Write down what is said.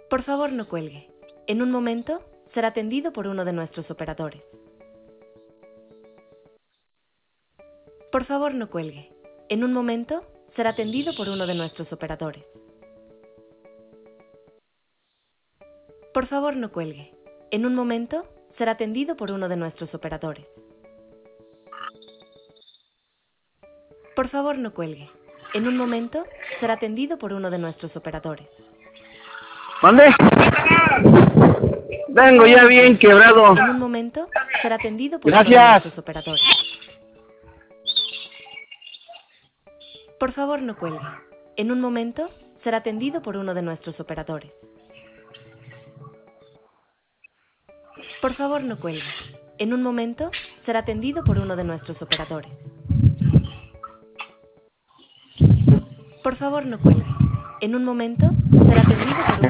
Por favor, no cuelgue. En un momento será atendido por uno de nuestros operadores. Por favor, no cuelgue. En un momento será atendido por uno de nuestros operadores. Por favor, no cuelgue. En un momento será atendido por uno de nuestros operadores. Por favor, no cuelgue. En un momento será atendido por uno de nuestros operadores. ¿Mande? Vengo ya bien quebrado. En un momento será atendido por uno de Gracias. nuestros operadores. Por favor, no cuelgue. En un momento será atendido por uno de nuestros operadores. Por favor, no cuelgue. En un momento será atendido por uno de nuestros operadores. Por favor, no cuelgue. En un momento será atendido por uno